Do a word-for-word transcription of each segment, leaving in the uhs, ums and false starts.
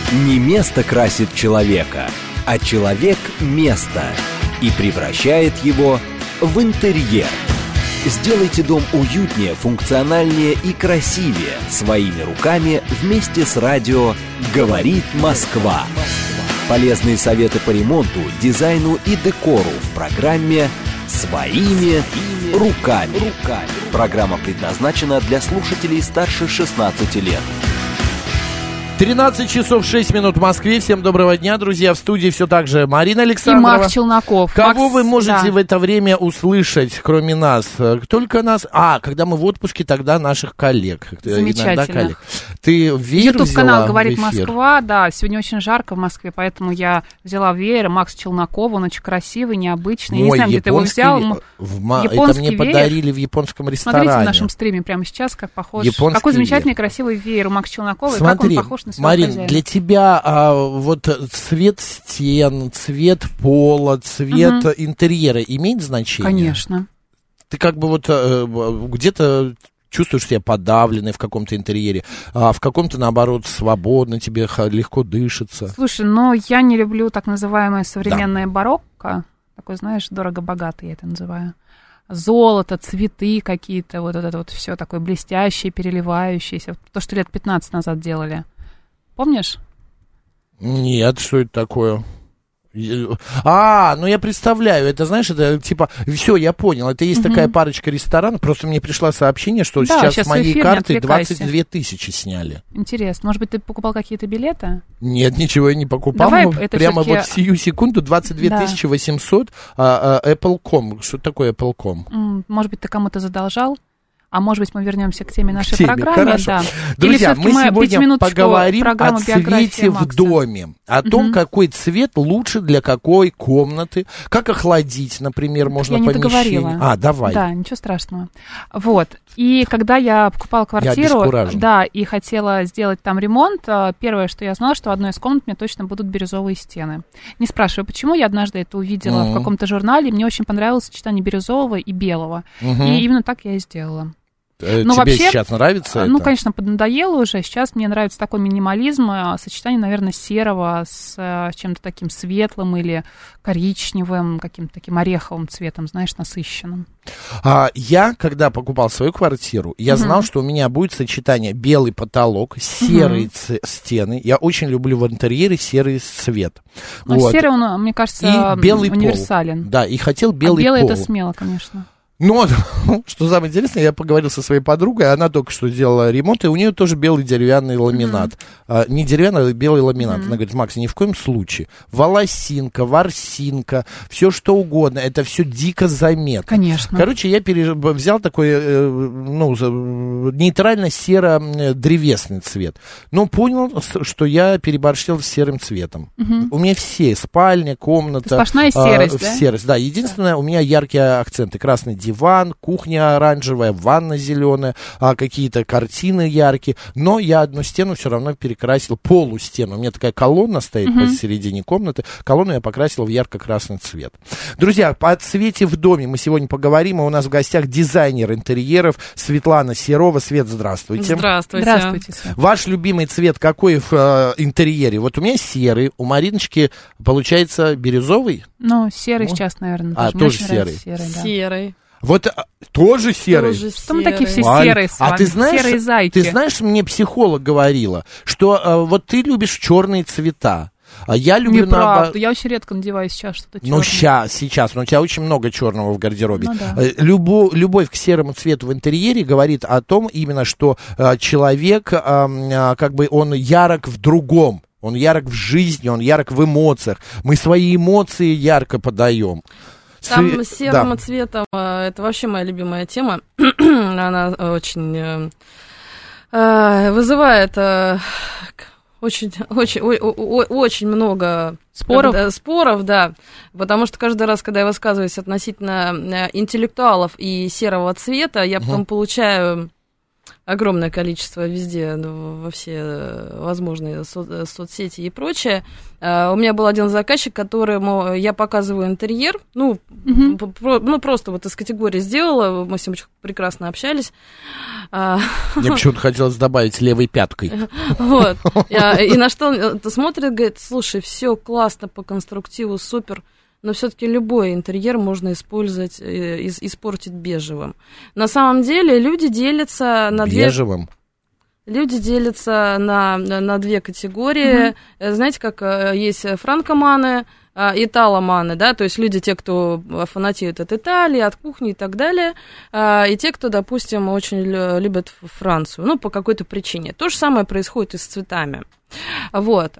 Не место красит человека, а человек – место. И превращает его в интерьер. Сделайте дом уютнее, функциональнее и красивее своими руками вместе с радио «Говорит Москва». Полезные советы по ремонту, дизайну и декору в программе «Своими руками». Программа предназначена для слушателей старше шестнадцати лет. тринадцать часов шесть минут в Москве. Всем доброго дня, друзья. В студии все так же Марина Александрова. И Макс Челноков. Кого Макс, вы можете да. в это время услышать, кроме нас? Только нас. А, когда мы в отпуске, тогда наших коллег. Замечательно. Коллег. Ты веер Ютуб-канал «Говорит Москва», да. Сегодня очень жарко в Москве, поэтому я взяла веер Макс Челноков. Он очень красивый, необычный. Я не знаю, где ты его взял. В ма... Японский это мне веер. Подарили в японском ресторане. Смотрите в нашем стриме прямо сейчас, как похож. Японский Какой замечательный, веер. красивый веер у Макса Челнокова. Смотри, и как он похож на своего Марин, хозяина. для тебя а, вот цвет стен, цвет пола, цвет угу. интерьера имеет значение? Конечно. Ты как бы вот а, где-то чувствуешь себя подавленной в каком-то интерьере, а в каком-то, наоборот, свободно, тебе легко дышится. Слушай, но я не люблю так называемое современное да. барокко. Такой, знаешь, дорого-богатый я это называю. Золото, цветы какие-то, вот это вот все такое блестящее, переливающееся. То, что лет пятнадцать назад делали. Помнишь? Нет, что это такое? А, ну я представляю, это, знаешь, это типа, все, я понял, это есть угу. такая парочка ресторанов, просто мне пришло сообщение, что да, сейчас, сейчас с моей карты двадцать две тысячи сняли. Интересно, может быть, ты покупал какие-то билеты? Нет, ничего я не покупал, Давай, прямо вот сию секунду двадцать две тысячи восемьсот а, а, Apple точка ком, что такое Apple точка ком? Может быть, ты кому-то задолжал? А может быть, мы вернемся к теме нашей к теме, программы. Хорошо. Да. Друзья, мы сегодня поговорим о цвете в доме, о том, угу. какой цвет лучше для какой комнаты, как охладить, например, можно я помещение. Я не договорила. А, давай. Да, ничего страшного. Вот. И когда я покупала квартиру, да, и хотела сделать там ремонт, первое, что я знала, что в одной из комнат мне точно будут бирюзовые стены. Не спрашиваю, почему, я однажды это увидела угу. в каком-то журнале, и мне очень понравилось сочетание бирюзового и белого. Угу. И именно так я и сделала. Тебе Но вообще, сейчас нравится ну, это? конечно, поднадоело уже. Сейчас мне нравится такой минимализм, сочетание, наверное, серого с, с чем-то таким светлым или коричневым, каким-то таким ореховым цветом, знаешь, насыщенным. А, я, когда покупал свою квартиру, я угу. знал, что у меня будет сочетание белый потолок, серые угу. ц- стены. Я очень люблю в интерьере серый цвет. Но вот. серый, он, мне кажется, и белый универсален. Пол. Да, и хотел белый а белый пол. это смело, конечно. Но, что самое интересное, я поговорил со своей подругой, она только что делала ремонт, и у нее тоже белый деревянный ламинат. Mm-hmm. А, не деревянный, а белый ламинат. Mm-hmm. Она говорит: Макс, ни в коем случае. Волосинка, ворсинка, все что угодно, это все дико заметно. Конечно. Короче, я переж... взял такой, э, ну, нейтрально-серо-древесный цвет. Но понял, что я переборщил с серым цветом. Mm-hmm. У меня все, спальня, комната. Это сплошная серость, э, да? Серость, да. Единственное, у меня яркие акценты. Красный диван, кухня оранжевая, ванна зеленая, а, какие-то картины яркие, но я одну стену все равно перекрасил, полустену, у меня такая колонна стоит uh-huh. посередине комнаты, колонну я покрасил в ярко-красный цвет. Друзья, о цвете в доме мы сегодня поговорим, и у нас в гостях дизайнер интерьеров Светлана Серова. Свет, здравствуйте. Здравствуйте. Здравствуйте, Свет. Ваш любимый цвет какой в э, интерьере? Вот у меня серый, у Мариночки получается бирюзовый? Ну, серый ну? сейчас, наверное. А, тоже серый. Серый, да. Серый. Вот тоже серый. Тоже Что мы такие все Валь, серые с вами? А ты знаешь, серые зайки. Ты знаешь, мне психолог говорила, что а, вот ты любишь черные цвета. А я люблю Неправда, на... я очень редко надеваю сейчас что-то черное. Ну, сейчас, сейчас, но у тебя очень много черного в гардеробе. Ну, да. Любо, любовь к серому цвету в интерьере говорит о том именно, что а, человек, а, а, как бы он ярок в другом. Он ярок в жизни, он ярок в эмоциях. Мы свои эмоции ярко подаем. Там Све... серым да. цветом, это вообще моя любимая тема. Она очень э, вызывает э, очень, очень, о, о, очень много споров. Когда, споров, да. Потому что каждый раз, когда я высказываюсь относительно интеллектуалов и серого цвета, я потом угу. получаю огромное количество везде, во все возможные со- соцсети и прочее. Uh, у меня был один заказчик, которому я показываю интерьер, ну, mm-hmm. про, ну, просто вот из категории сделала, мы с ним очень прекрасно общались. Uh, Мне почему-то хотелось добавить левой пяткой. Вот. И на что он смотрит, говорит, слушай, все классно по конструктиву, супер, но все-таки любой интерьер можно использовать, испортить бежевым. На самом деле люди делятся на две... Бежевым? Люди делятся на, на, на две категории. Mm-hmm. Знаете, как есть франкоманы, италоманы, да, то есть люди, те, кто фанатеют от Италии, от кухни и так далее, и те, кто, допустим, очень любят Францию, ну, по какой-то причине. То же самое происходит и с цветами. Вот.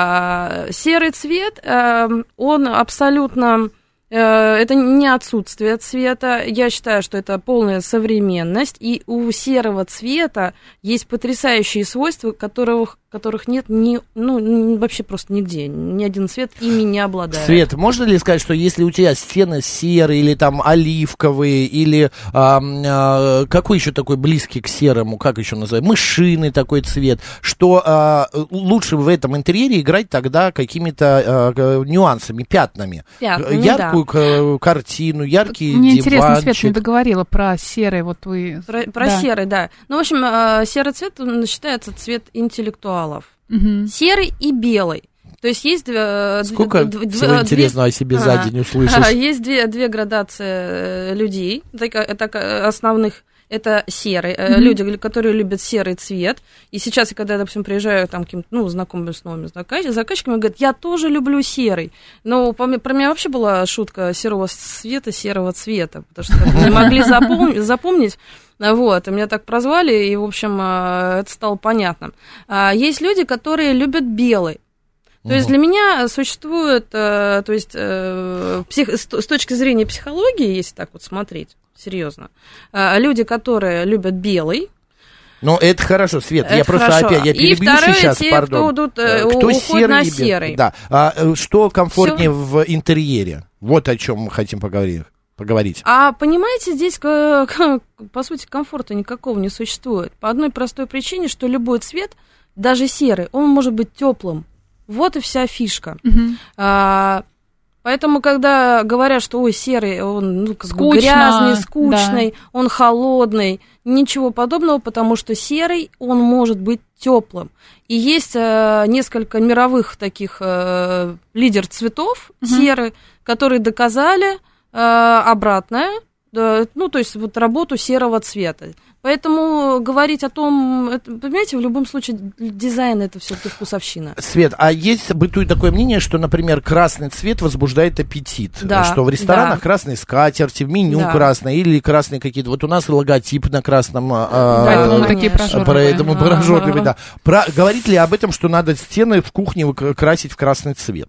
Серый цвет, он абсолютно... Это не отсутствие цвета, я считаю, что это полная современность, и у серого цвета есть потрясающие свойства, которых, которых нет ни, ну, вообще просто нигде, ни один цвет ими не обладает. Свет, можно ли сказать, что если у тебя стены серые, или там оливковые, или а, а, какой еще такой близкий к серому, как еще называют, мышиный такой цвет, что а, лучше в этом интерьере играть тогда какими-то а, нюансами, пятнами, пятнами, яркую да. картину, яркий Мне диванчик. интересно, Свет не договорила про серый, вот вы... Про, про да. серый, да. Ну, в общем, серый цвет считается цвет интеллектуалов. Угу. Серый и белый. То есть есть две... Сколько две, всего две, интересного о себе а, за день услышишь? Есть две, две градации людей, так, так, основных. Это серый, mm-hmm. люди, которые любят серый цвет. И сейчас, когда я, допустим, приезжаю там, к каким-то, ну, знакомым с новыми заказчиками, говорят, я тоже люблю серый. Но про меня вообще была шутка серого цвета, серого цвета, потому что не могли запомнить, запомнить. Вот, и меня так прозвали, и, в общем, это стало понятно. Есть люди, которые любят белый. То есть для меня существует, то есть псих, с точки зрения психологии, если так вот смотреть, серьезно, люди, которые любят белый. Ну, это хорошо, Свет, это я просто хорошо. опять, я перебью и сейчас, те, пардон. Кто, кто, кто серый на серый. Да. А, что комфортнее Всё. в интерьере? Вот о чем мы хотим поговорить. поговорить. А понимаете, здесь, по сути, комфорта никакого не существует. По одной простой причине, что любой цвет, даже серый, он может быть теплым. Вот и вся фишка. Uh-huh. А, поэтому, когда говорят, что ой, серый, он ну, как бы грязный, скучный, да. он холодный, ничего подобного, потому что серый, он может быть теплым. И есть а, несколько мировых таких а, лидер цветов uh-huh. серый, которые доказали а, обратное, да, ну, то есть вот работу серого цвета. Поэтому говорить о том, это, понимаете, в любом случае дизайн это все-таки вкусовщина. Свет, а есть, бытует такое мнение, что, например, красный цвет возбуждает аппетит. Да, что в ресторанах да. красные скатерти, в меню да. красное или красные какие-то. Вот у нас логотип на красном. А, поэтому мы такие прожорливые. Поэтому прожорливые, да. Про, говорит ли об этом, что надо стены в кухне красить в красный цвет?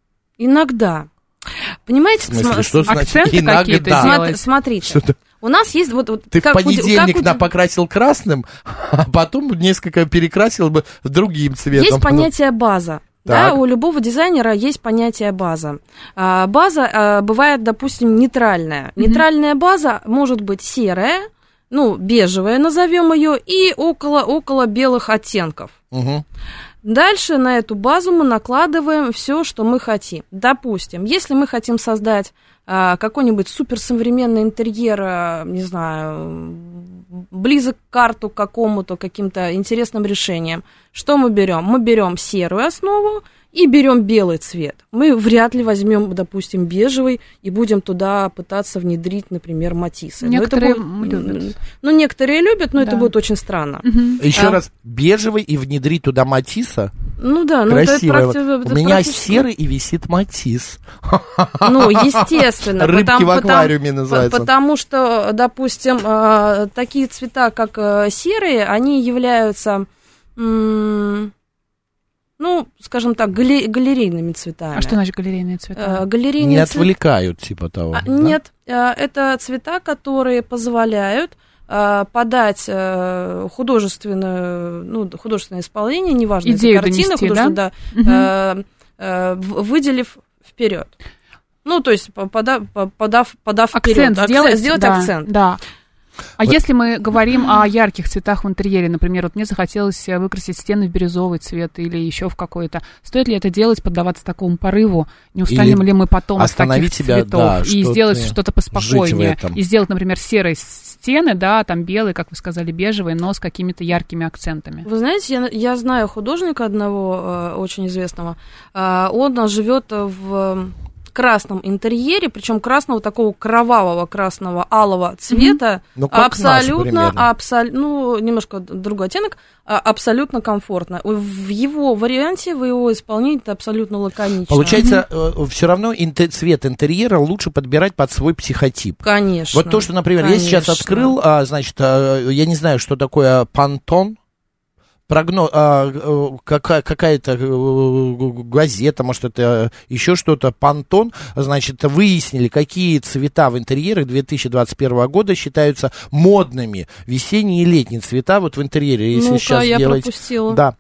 Иногда. Понимаете, в смысле, что значит акценты какие-то делать? Смотрите. Что-то... У нас есть вот... вот Ты как в понедельник как на покрасил красным, а потом несколько перекрасил бы другим цветом. Есть понятие база. Да, у любого дизайнера есть понятие база. А, база а, бывает, допустим, нейтральная. Mm-hmm. Нейтральная база может быть серая, ну, бежевая, назовем ее, и около, около белых оттенков. Mm-hmm. Дальше на эту базу мы накладываем все, что мы хотим. Допустим, если мы хотим создать а, какой-нибудь суперсовременный интерьер, а, не знаю, близок к карту какому-то, каким-то интересным решением, что мы берем? Мы берем серую основу и берем белый цвет. Мы вряд ли возьмем, допустим, бежевый и будем туда пытаться внедрить, например, матиссы. Некоторые будет, любят. Ну, некоторые любят, но да. это будет очень странно. Угу. Еще а, раз, бежевый и внедрить туда матисса? Ну да, ну красиво. это, это, это У меня практически... серый и висит матисс. Ну, естественно. Рыбки потому, в аквариуме называется. Потому что, допустим, такие цвета, как серые, они являются... Ну, скажем так, гале- галерейными цветами. А что значит галерейные цвета? Э, галерейные Не цвет... отвлекают, типа того. А, да? Нет, э, это цвета, которые позволяют э, подать э, художественное, ну, художественное исполнение, неважно, идею это картина, донести, художественная, да? да, угу. э, э, выделив вперед. Ну, то есть подав, подав, подав акцент вперед. Сделать, сделать да, акцент. Да. А вот. Если мы говорим о ярких цветах в интерьере, например, вот мне захотелось выкрасить стены в бирюзовый цвет или еще в какой-то, стоит ли это делать, поддаваться такому порыву? Не устанем или ли мы потом от таких себя, цветов? Да, и что сделать что-то поспокойнее? И сделать, например, серые стены, да, там белые, как вы сказали, бежевые, но с какими-то яркими акцентами. Вы знаете, я, я знаю художника одного, э, очень известного. Э, он живет в красном интерьере, причем красного такого кровавого красного алого цвета, mm-hmm. ну, абсолютно, абсол... ну немножко другой оттенок, абсолютно комфортно. В его варианте, в его исполнении это абсолютно лаконично. Получается, mm-hmm. все равно интер... цвет интерьера лучше подбирать под свой психотип. Конечно. Вот то, что, например, Конечно. я сейчас открыл, а, значит, а, я не знаю, что такое Pantone. Прогноз, а, какая, какая-то газета, может, это еще что-то, Pantone, значит, выяснили, какие цвета в интерьерах две тысячи двадцать первого года считаются модными. Весенние и летние цвета вот в интерьере, если Ну-ка, сейчас я делать. пропустила. Да,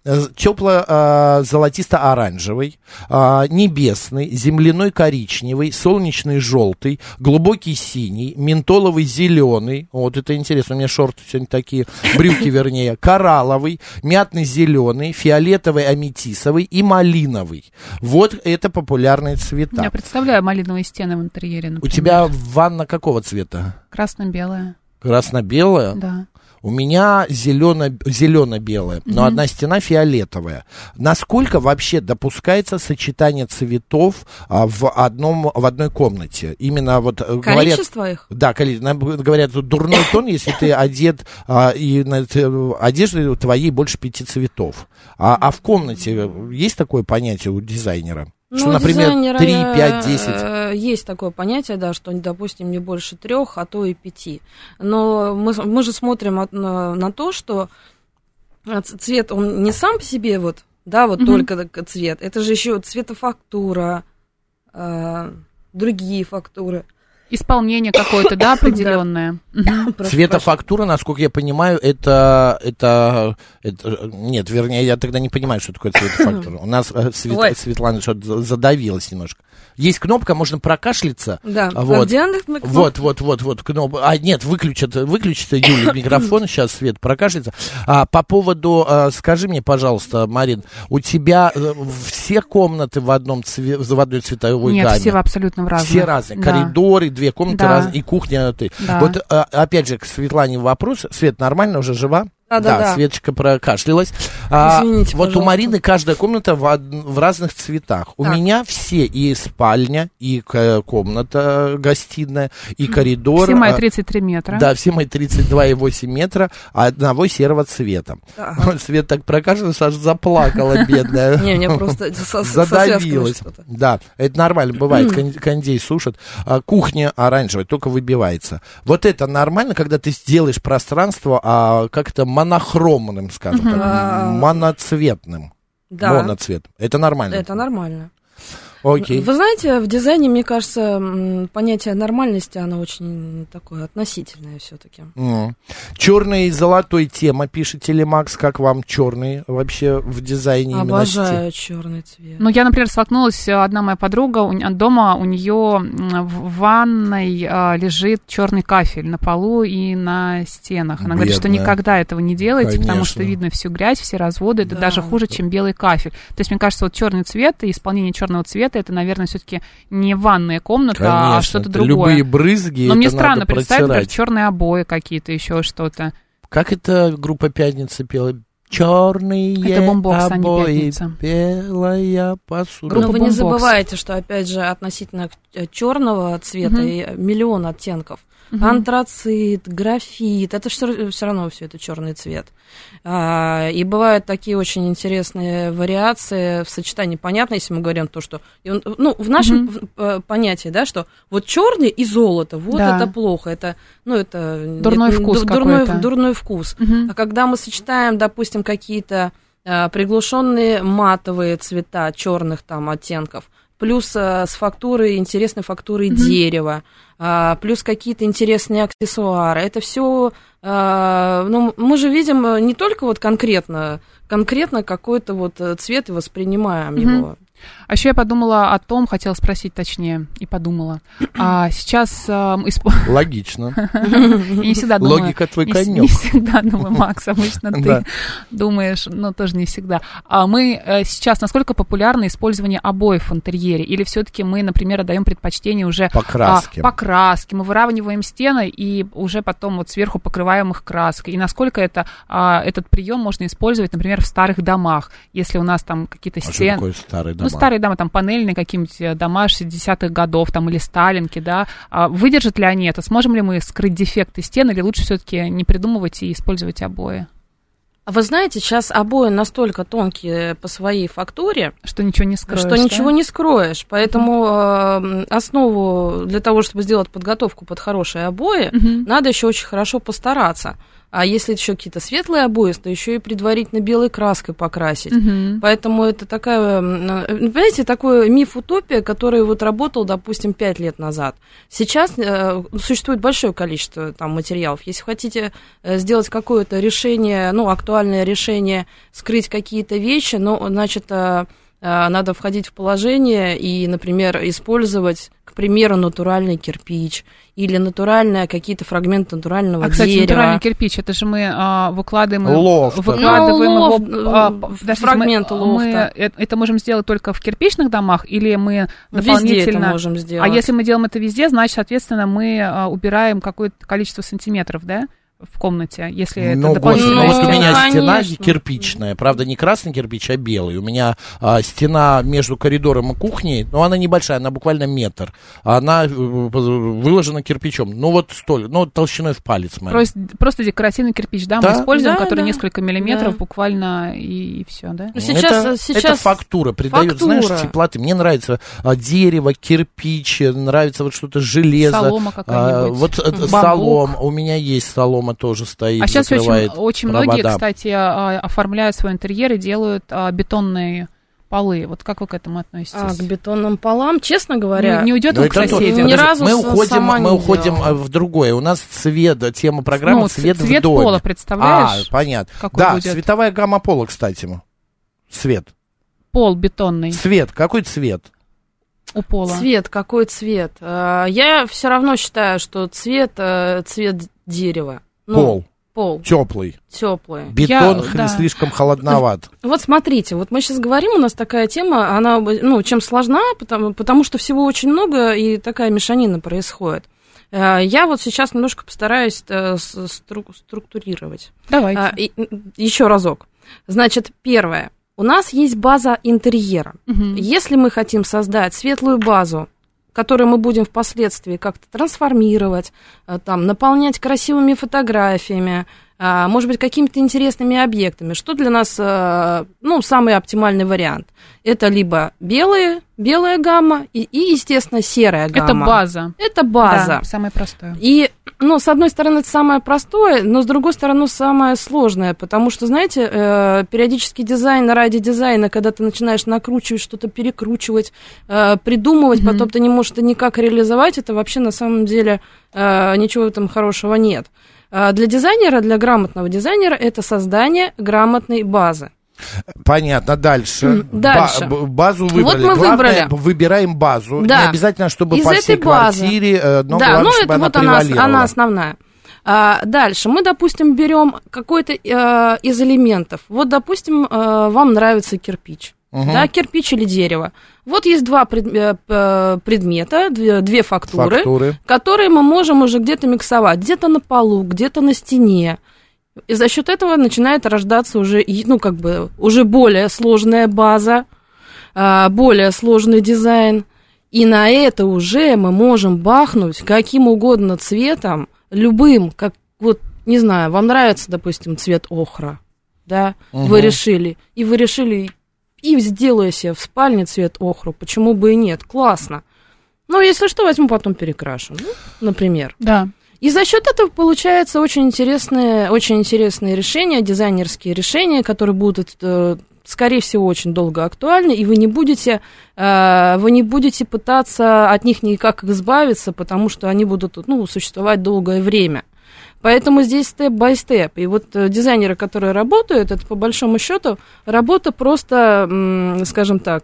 тепло-золотисто-оранжевый, небесный, земляной коричневый, солнечный желтый, глубокий синий, ментоловый зеленый, вот это интересно, у меня шорты сегодня такие, брюки вернее, коралловый, мятный зеленый, фиолетовый аметисовый и малиновый. Вот это популярные цвета. Я представляю малиновые стены в интерьере, например. У тебя ванна какого цвета? Красно-белая. Красно-белая? Да. У меня зелено- зелено-белая, но mm-hmm. одна стена фиолетовая. Насколько вообще допускается сочетание цветов а, в, одном, в одной комнате? Именно вот количество говорят, их? Да, количество. Говорят, дурной тон, если ты одет, а, и на одежде твоей больше пяти цветов. А, а в комнате есть такое понятие у дизайнера? Ну, что, например, три, пять, десять. Есть такое понятие, да, что, допустим, не больше трех, а то и пяти. Но мы, мы же смотрим от, на, на то, что цвет, он не сам по себе, вот, да, вот mm-hmm. только цвет. Это же еще цветофактура, э, другие фактуры. Исполнение какое-то, да, определенное. Цветофактура, насколько я понимаю, это, это, это... Нет, вернее, я тогда не понимаю, что такое цветофактура. У нас Свет, Светлана что-то задавилась немножко. Есть кнопка, можно прокашляться. Да, вот. А где она, кнопка? Вот, вот, вот, вот, кнопка. А, нет, выключат, выключится, Юля, микрофон, сейчас Свет прокашляется. А, по поводу, а, скажи мне, пожалуйста, Марин, у тебя все комнаты в одном цве... в одной цветовой нет, гамме? Нет, все абсолютно в разных. Все разные, да. Коридоры, две комнаты, да. раз... и кухня. Ты. Да. Вот, а, опять же, к Светлане вопрос. Свет, нормально, уже жива? Да, да, да. Светочка прокашлялась. А, Извините, вот пожалуйста. У Марины каждая комната в, од... в разных цветах. У так. меня все, и спальня, и комната гостиная, и коридор. Все мои тридцать три метра. Да, все мои тридцать два и восемь метра одного серого цвета. Свет так прокашлялась, аж заплакала, бедная. Не, мне просто задавилась. Да, это нормально, бывает, кондей сушат. Кухня оранжевая, только выбивается. Вот это нормально, когда ты сделаешь пространство, как это, монохромным, скажем так, моноцветным. Да. Моноцвет. Это нормально? Это нормально. Окей. Вы знаете, в дизайне, мне кажется, понятие нормальности, оно очень такое относительное все-таки. Mm. Черный и золотой тема, пишет Телемакс. Как вам черный вообще в дизайне? Обожаю черный цвет. Ну, я, например, столкнулась, одна моя подруга, у, дома у нее в ванной а, лежит черный кафель на полу и на стенах. Она Бедная. говорит, что никогда этого не делайте, Конечно. потому что видно всю грязь, все разводы, это да. даже хуже, чем белый кафель. То есть, мне кажется, вот черный цвет и исполнение черного цвета, это, наверное, все-таки не ванная комната, Конечно, а что-то другое. Любые брызги. Но мне странно представить, например, черные обои какие-то, еще что-то. Как это группа «Пятница» пела? Черные обои, белая посуда. Но вы не забывайте, что, опять же, относительно черного цвета угу. и миллион оттенков. Угу. Антрацит, графит, это все, все равно все это черный цвет. А, и бывают такие очень интересные вариации в сочетании. Понятно, если мы говорим то, что ну, в нашем угу. понятии, да, что вот черный и золото, вот да. это плохо, это, ну, это дурной это, вкус дурной, какой-то. Дурной вкус. Угу. А когда мы сочетаем, допустим, какие-то а, приглушенные матовые цвета черных там оттенков, плюс а, с фактурой, интересной фактурой mm-hmm. дерева, а, плюс какие-то интересные аксессуары. Это все, а, ну, мы же видим не только вот конкретно, конкретно какой-то вот цвет и воспринимаем mm-hmm. его. А еще я подумала о том, хотела спросить точнее, и подумала. А сейчас... Э, исп... Логично. Я не всегда думаю... Логика твой не, конек. Не всегда думаю, Макс, обычно ты думаешь, но тоже не всегда. А мы сейчас, насколько популярно использование обоев в интерьере? Или все-таки мы, например, отдаем предпочтение уже... Покраске. Покраске. Мы выравниваем стены и уже потом вот сверху покрываем их краской. И насколько это, этот прием можно использовать, например, в старых домах, если у нас там какие-то стены... А что такое старые дома? Ну, старые дома, там, панельные какие-нибудь дома шестидесятых годов, там, или сталинки, да, а выдержат ли они это? Сможем ли мы скрыть дефекты стен, или лучше все-таки не придумывать и использовать обои? Вы знаете, сейчас обои настолько тонкие по своей фактуре, что ничего не скроешь. Что да? ничего не скроешь. Поэтому mm-hmm. э, основу для того, чтобы сделать подготовку под хорошие обои, mm-hmm. надо еще очень хорошо постараться. А если еще какие-то светлые обои, то еще и предварительно белой краской покрасить. Mm-hmm. Поэтому это такая, понимаете, такой миф-утопия, который вот работал, допустим, пять лет назад. Сейчас э, существует большое количество там материалов. Если хотите сделать какое-то решение, ну, актуальное решение, скрыть какие-то вещи, ну, значит, э, э, надо входить в положение и, например, использовать, к примеру, натуральный кирпич или натуральные какие-то фрагменты натурального а, кстати, дерева. натуральный кирпич, это же мы а, выкладываем, лофт. выкладываем ну, лофт, его, а, фрагменты мы, лофта. Мы это можем сделать только в кирпичных домах, или мы дополнительно... Везде это можем сделать. А если мы делаем это везде, значит, соответственно, мы а, убираем какое-то количество сантиметров, да? В комнате, если ну, это дополнительная ну, вот у меня конечно. стена кирпичная, правда, не красный кирпич, а белый. У меня а, стена между коридором и кухней, но она небольшая, она буквально метр. Она выложена кирпичом, ну вот столь, ну толщиной в палец. Просто, просто декоративный кирпич, да, да? мы используем, да, который да. несколько миллиметров да. буквально и, и все, да? Сейчас, это, сейчас... это фактура, придает, фактура. знаешь, теплоты. Мне нравится а, дерево, кирпич, нравится вот что-то железо. Солома какая-нибудь. А, вот бамбук. солома, у меня есть солома тоже стоит. А сейчас очень, очень многие, провода. кстати, оформляют свой интерьер и делают бетонные полы. Вот как вы к этому относитесь? А, к бетонным полам, честно говоря... Не, не уйдет он к соседям? Ни разу мы уходим, мы уходим делала. в другое. У нас цвет, тема программы ну, цвет, цвет в доме. пола, представляешь? А, понятно. Какой да, будет? Цветовая гамма пола, кстати. Цвет. Пол бетонный. Цвет. Какой цвет? У пола. Цвет, какой цвет? Я все равно считаю, что цвет, цвет дерева. Ну, пол. Пол. Теплый. Теплый. Бетон Я, да. слишком холодноват. Вот смотрите, вот мы сейчас говорим, у нас такая тема, она, ну, чем сложна, потому, потому что всего очень много, и такая мешанина происходит. Я вот сейчас немножко постараюсь стру- структурировать. Давайте. Еще разок. Значит, первое. У нас есть база интерьера. Угу. Если мы хотим создать светлую базу, которые мы будем впоследствии как-то трансформировать, там, наполнять красивыми фотографиями, может быть, какими-то интересными объектами. Что для нас, ну, самый оптимальный вариант? Это либо белые, белая гамма и, и, естественно, серая гамма. Это база. Это база. Да, самое простое. И, ну, с одной стороны, это самое простое, но с другой стороны, самое сложное, потому что, знаете, э, периодически дизайн ради дизайна, когда ты начинаешь накручивать, что-то перекручивать, э, придумывать, mm-hmm. потом ты не можешь это никак реализовать, это вообще на самом деле э, ничего в этом хорошего нет. Э, для дизайнера, для грамотного дизайнера это создание грамотной базы. Понятно, дальше. Дальше. Ба- базу выбрали. Вот мы Главное, выбрали. Выбираем базу. Да. Не обязательно, чтобы Из по всей этой базы. квартире, но да, главное, ну, чтобы это она вот она, превалировала. она основная. А, дальше. Мы, допустим, берем какой-то э, из элементов. Вот, допустим, э, вам нравится кирпич. Угу. Да, кирпич или дерево. Вот есть два пред, э, предмета, две, две фактуры, фактуры, которые мы можем уже где-то миксовать. Где-то на полу, где-то на стене. И за счет этого начинает рождаться уже, ну, как бы, уже более сложная база, более сложный дизайн. И на это уже мы можем бахнуть каким угодно цветом, любым, как, вот, не знаю, вам нравится, допустим, цвет охра, да, угу. вы решили, и вы решили, и сделаю себе в спальне цвет охру, почему бы и нет, классно. Ну, если что, возьму, потом перекрашу, ну, например. Да. И за счет этого получаются очень интересные, очень интересные решения, дизайнерские решения, которые будут, скорее всего, очень долго актуальны, и вы не будете, вы не будете пытаться от них никак избавиться, потому что они будут, ну, существовать долгое время. Поэтому здесь степ-бай-степ. И вот дизайнеры, которые работают, это по большому счету работа просто, скажем так,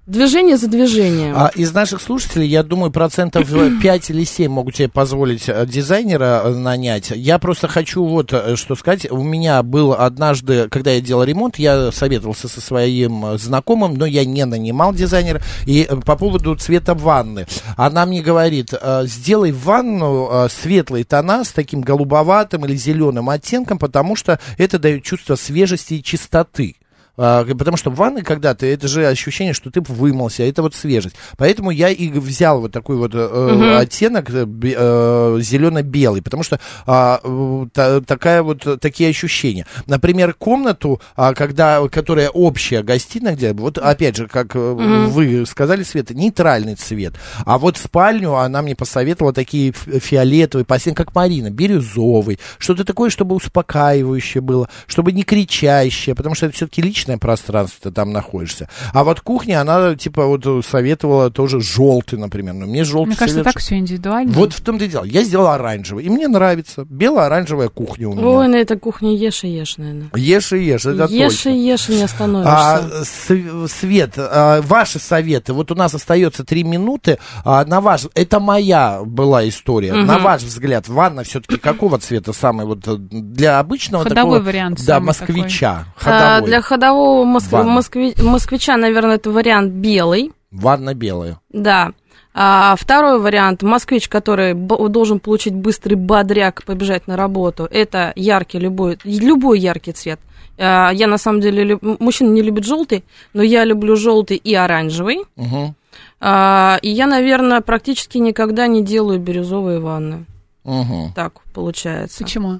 Движение за движением. А из наших слушателей, я думаю, процентов пять или семь могут себе позволить дизайнера нанять. Я просто хочу вот что сказать. У меня был однажды, когда я делал ремонт, я советовался со своим знакомым, но я не нанимал дизайнера. И по поводу цвета ванны. Она мне говорит, сделай ванну светлые тона с таким голубоватым или зеленым оттенком, потому что это дает чувство свежести и чистоты. Потому что в ванной когда-то, это же ощущение, что ты вымылся, это вот свежесть. Поэтому я и взял вот такой вот э, uh-huh. оттенок э, зелено-белый, потому что э, та, такая вот, такие ощущения. Например, комнату, э, когда, которая общая гостиная, где, вот опять же, как uh-huh. вы сказали, Света, нейтральный цвет. А вот спальню она мне посоветовала такие фиолетовые, по как Марина, бирюзовый, что-то такое, чтобы успокаивающее было, чтобы не кричащее, потому что это все-таки личное пространство, ты там находишься. А вот кухня, она, типа, вот советовала тоже желтый, например. Но мне желтый Мне кажется, советует. так все индивидуально. Вот в том-то и дело. Я сделал оранжевый, и мне нравится. Бело-оранжевая кухня у меня. Ой, на этой кухне ешь и ешь, наверное. Ешь и ешь, это ешь точно. и ешь, не остановишься. А, Свет, а, ваши советы. Вот у нас остается три минуты. А, на ваш, это моя была история. Угу. На ваш взгляд, ванна все-таки какого цвета самый вот для обычного ходовой такого, вариант, да, москвича? А, для ходового Моск... москви... москвича, наверное, это вариант белый. Ванна белая. Да. А, второй вариант, москвич, который б- должен получить быстрый бодряк, побежать на работу, это яркий, любой, любой яркий цвет. А, я, на самом деле, люб... мужчина не любит желтый, но я люблю желтый и оранжевый. Угу. А, и я, наверное, практически никогда не делаю бирюзовые ванны. Угу. Так получается. Почему?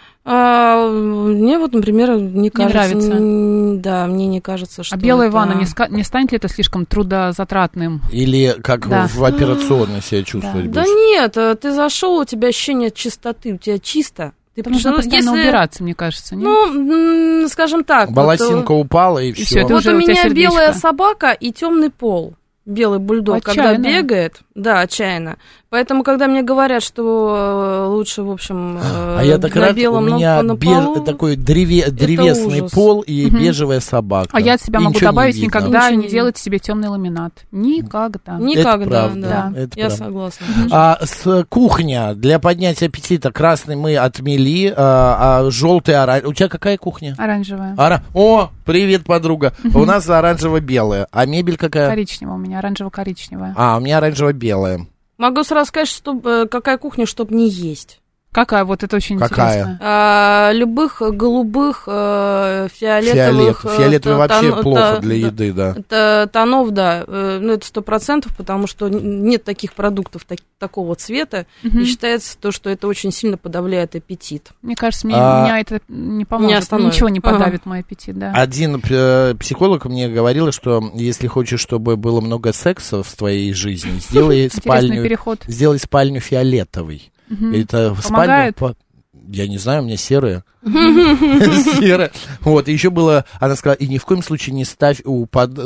А, мне вот, например, не, не кажется, нравится. Н- да, мне не кажется, что. А белая это... ванна не, ска- не станет ли это слишком трудозатратным? Или как да. в операционной себя чувствовать да. будешь? Да нет, ты зашел, у тебя ощущение чистоты, у тебя чисто. Ты Потому что нужно постоянно если... убираться, мне кажется, нет? Ну, скажем так. Волосинка вот, упала, и, и все. Вот у меня белая собака и темный пол. Белый бульдог, отчаянно. Когда бегает, да, отчаянно. Поэтому, когда мне говорят, что лучше, в общем, а я так рад, белом, у меня на беж... полу, такой древе... древесный пол и угу. бежевая собака. А я от себя и могу добавить, не никогда не, не делать себе темный ламинат. Никогда. Никогда, это правда, да. Это я правда. согласна. А, с кухня для поднятия аппетита красный мы отмели, а, а желтый, оранжевый. У тебя какая кухня? Оранжевая. Ора... О, привет, подруга. У нас оранжево-белая. А мебель какая? Коричневая у меня, оранжево-коричневая. А, у меня оранжево-белая. Могу сразу сказать, что, какая кухня, чтобы не есть. Какая? Вот это очень какая? интересно. А, любых голубых, э, фиолетовых... Фиолет. Фиолетовый э, вообще тон, плохо та, для еды, да. Та, тонов, да. Э, ну, это сто процентов, потому что нет таких продуктов так, такого цвета. Угу. И считается, то, что это очень сильно подавляет аппетит. Мне кажется, мне, а... меня это не поможет. Не Ничего не подавит ага. мой аппетит, да. Один э, психолог мне говорил, что если хочешь, чтобы было много секса в твоей жизни, сделай спальню, сделай спальню фиолетовой. Угу. Это помогает? Спальня, я не знаю, у меня серая. Серая. Вот, и еще было, она сказала, и ни в коем случае не ставь у под...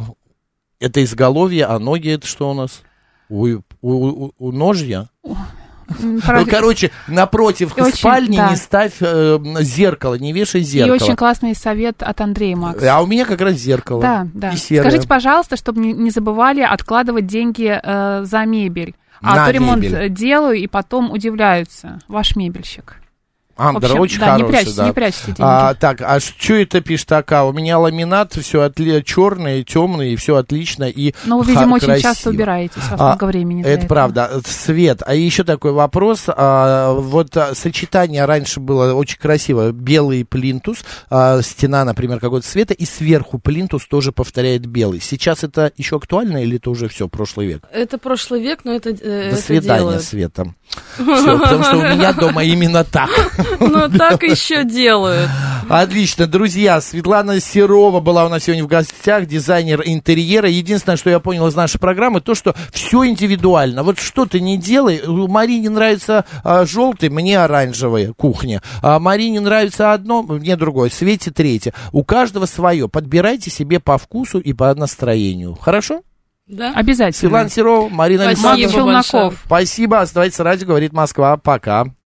Это изголовье, а ноги это что у нас? У, у, у, у ножья? Ну, короче, напротив спальни не ставь э, зеркало, не вешай зеркало. И очень классный совет от Андрея, Макс. А у меня как раз зеркало. Да, да. Скажите, пожалуйста, чтобы не, не забывали откладывать деньги э, за мебель. А на то ремонт мебель. Делаю, и потом удивляются. Ваш мебельщик. А, в общем, да, очень да, хороший, не прячьте, да. не прячьте деньги. А, так, а что это пишет такая? У меня ламинат, все отли... черный, темный, и все отлично. И Но вы, видимо, красиво. Очень часто убираетесь, у вас а, много времени. Это этого. правда. Свет. А еще такой вопрос. А, вот а, сочетание раньше было очень красиво. Белый плинтус, а, стена, например, какого-то цвета, и сверху плинтус тоже повторяет белый. Сейчас это еще актуально или это уже все, прошлый век? Это прошлый век, но это э, До это свидания, делают. Света. Все, потому что у меня дома именно так. Ну, так еще делают. Отлично, друзья, Светлана Серова была у нас сегодня в гостях, дизайнер интерьера. Единственное, что я понял из нашей программы, то, что все индивидуально. Вот что ты не делай, Марине нравится а, желтый, мне оранжевая кухня. А Марине нравится одно, мне другое, Свете третье. У каждого свое. Подбирайте себе по вкусу и по настроению. Хорошо? Да. Обязательно. Светлана Серова, Марина Александровна. Челноков. Спасибо, оставайтесь, радио говорит Москва. Пока.